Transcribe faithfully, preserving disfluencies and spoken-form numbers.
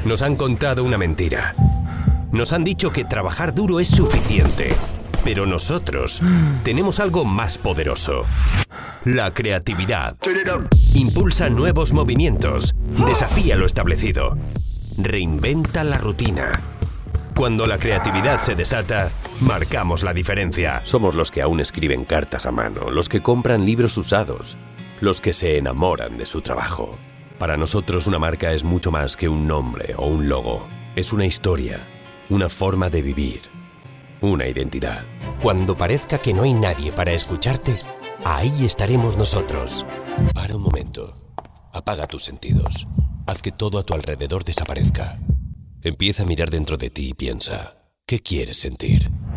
Nos han contado una mentira. Nos han dicho que trabajar duro es suficiente. Pero nosotros tenemos algo más poderoso. La creatividad. Impulsa nuevos movimientos. Desafía lo establecido. Reinventa la rutina. Cuando la creatividad se desata, marcamos la diferencia. Somos los que aún escriben cartas a mano, los que compran libros usados, los que se enamoran de su trabajo. Para nosotros una marca es mucho más que un nombre o un logo. Es una historia, una forma de vivir, una identidad. Cuando parezca que no hay nadie para escucharte, ahí estaremos nosotros. Para un momento. Apaga tus sentidos. Haz que todo a tu alrededor desaparezca. Empieza a mirar dentro de ti y piensa, ¿qué quieres sentir?